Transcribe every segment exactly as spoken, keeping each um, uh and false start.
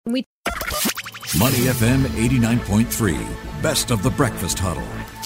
We Money F M eighty-nine point three, best of the breakfast huddle.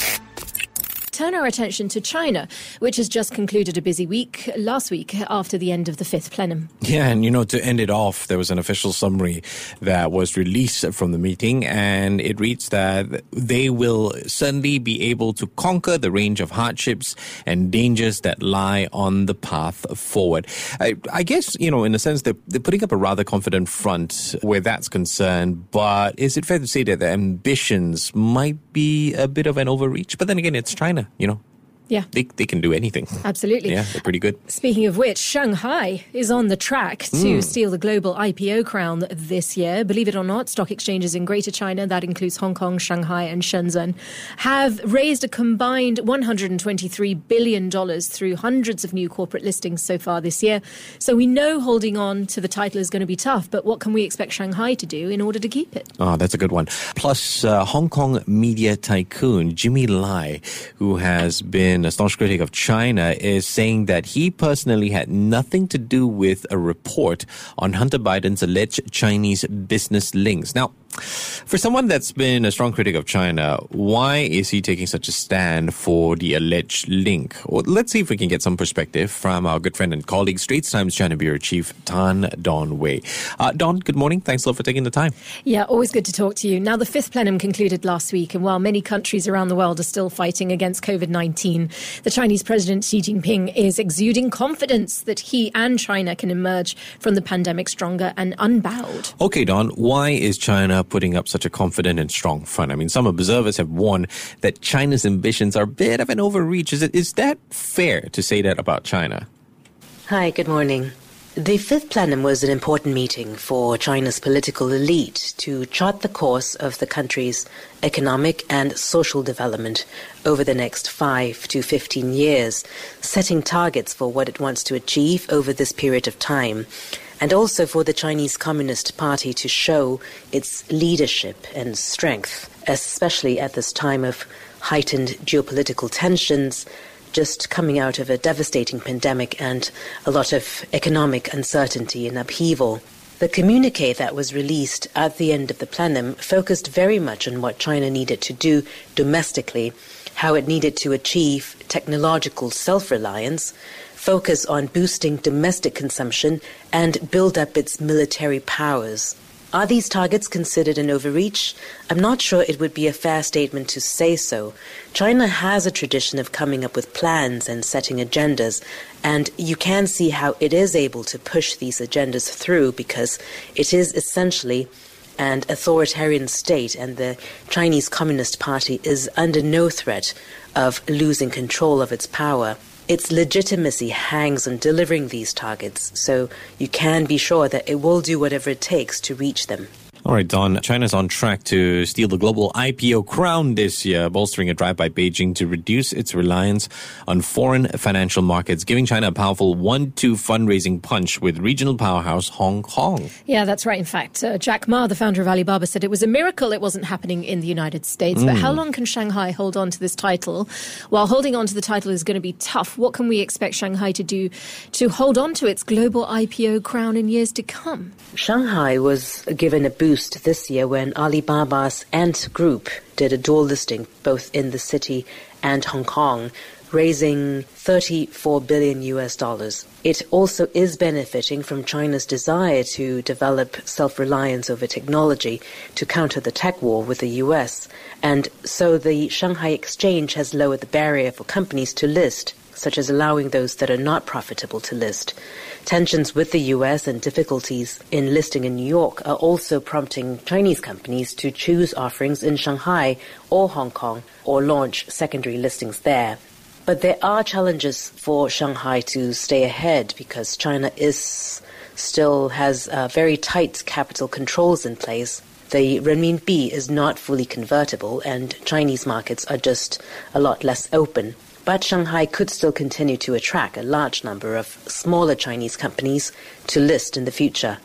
turn our attention to China, which has just concluded a busy week last week after the end of the fifth plenum. Yeah, and you know, to end it off, there was an official summary that was released from the meeting, and it reads that they will certainly be able to conquer the range of hardships and dangers that lie on the path forward. I, I guess, you know, in a sense, they're, they're putting up a rather confident front where that's concerned, but is it fair to say that the ambitions might be a bit of an overreach? But then again, it's China. You know, Yeah. they they can do anything. Absolutely. Yeah, they're pretty good. Speaking of which, Shanghai is on the track to Mm. steal the global I P O crown this year. Believe it or not, stock exchanges in Greater China, that includes Hong Kong, Shanghai and Shenzhen, have raised a combined one hundred twenty-three billion dollars through hundreds of new corporate listings so far this year. So we know holding on to the title is going to be tough, but what can we expect Shanghai to do in order to keep it? Oh, that's a good one. Plus, uh, Hong Kong media tycoon Jimmy Lai, who has been a staunch critic of China, is saying that he personally had nothing to do with a report on Hunter Biden's alleged Chinese business links. Now, for someone that's been a strong critic of China, why is he taking such a stand for the alleged link? Well, let's see if we can get some perspective from our good friend and colleague, Straits Times China Bureau Chief Tan Don Wei. Uh, Don, good morning. Thanks a lot for taking the time. Yeah, always good to talk to you. Now, the fifth plenum concluded last week, and while many countries around the world are still fighting against COVID nineteen, the Chinese President Xi Jinping is exuding confidence that he and China can emerge from the pandemic stronger and unbowed. Okay, Don, why is China putting up such a confident and strong front? I mean, some observers have warned that China's ambitions are a bit of an overreach. Is it, is that fair to say that about China? Hi, good morning. The fifth plenum was an important meeting for China's political elite to chart the course of the country's economic and social development over the next five to fifteen years, setting targets for what it wants to achieve over this period of time, and also for the Chinese Communist Party to show its leadership and strength, especially at this time of heightened geopolitical tensions, just coming out of a devastating pandemic and a lot of economic uncertainty and upheaval. The communique that was released at the end of the plenum focused very much on what China needed to do domestically, how it needed to achieve technological self-reliance, focus on boosting domestic consumption, and build up its military powers. Are these targets considered an overreach? I'm not sure it would be a fair statement to say so. China has a tradition of coming up with plans and setting agendas, and you can see how it is able to push these agendas through because it is essentially an authoritarian state, and the Chinese Communist Party is under no threat of losing control of its power. Its legitimacy hangs on delivering these targets, so you can be sure that it will do whatever it takes to reach them. All right, Don, China's on track to steal the global I P O crown this year, bolstering a drive by Beijing to reduce its reliance on foreign financial markets, giving China a powerful one two fundraising punch with regional powerhouse Hong Kong. Yeah, that's right. In fact, uh, Jack Ma, the founder of Alibaba, said it was a miracle it wasn't happening in the United States. Mm. But how long can Shanghai hold on to this title? While holding on to the title is going to be tough, what can we expect Shanghai to do to hold on to its global I P O crown in years to come? Shanghai was given a boost this year when Alibaba's Ant Group did a dual listing both in the city and Hong Kong, raising thirty-four billion U S dollars. It also is benefiting from China's desire to develop self-reliance over technology to counter the tech war with the U S. And so the Shanghai Exchange has lowered the barrier for companies to list, such as allowing those that are not profitable to list. Tensions with the U S and difficulties in listing in New York are also prompting Chinese companies to choose offerings in Shanghai or Hong Kong or launch secondary listings there. But there are challenges for Shanghai to stay ahead because China is still has uh, very tight capital controls in place. The renminbi is not fully convertible and Chinese markets are just a lot less open. But Shanghai could still continue to attract a large number of smaller Chinese companies to list in the future.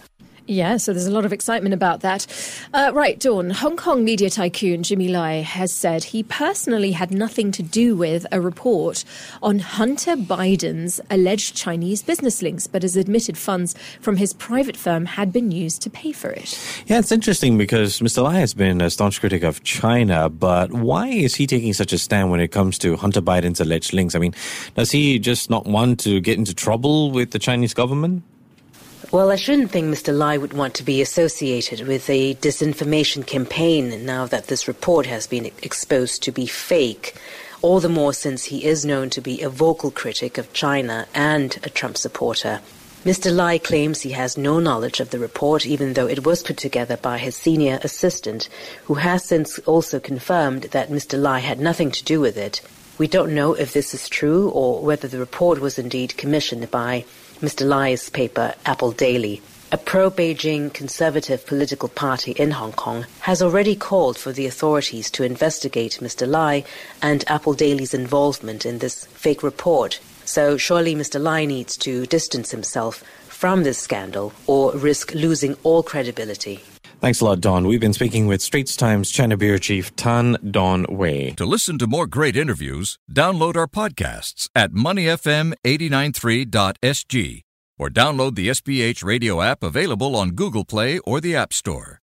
Yeah, so there's a lot of excitement about that. Uh, right, Dawn, Hong Kong media tycoon Jimmy Lai has said he personally had nothing to do with a report on Hunter Biden's alleged Chinese business links, but has admitted funds from his private firm had been used to pay for it. Yeah, it's interesting because Mister Lai has been a staunch critic of China, but why is he taking such a stand when it comes to Hunter Biden's alleged links? I mean, does he just not want to get into trouble with the Chinese government? Well, I shouldn't think Mister Lai would want to be associated with a disinformation campaign now that this report has been exposed to be fake, all the more since he is known to be a vocal critic of China and a Trump supporter. Mister Lai claims he has no knowledge of the report, even though it was put together by his senior assistant, who has since also confirmed that Mister Lai had nothing to do with it. We don't know if this is true or whether the report was indeed commissioned by Mister Lai's paper, Apple Daily. A pro-Beijing conservative political party in Hong Kong has already called for the authorities to investigate Mister Lai and Apple Daily's involvement in this fake report. So surely Mister Lai needs to distance himself from this scandal or risk losing all credibility. Thanks a lot, Don. We've been speaking with Straits Times China Bureau Chief Tan Don Wei. To listen to more great interviews, download our podcasts at money f m eight nine three dot s g or download the S B H radio app available on Google Play or the App Store.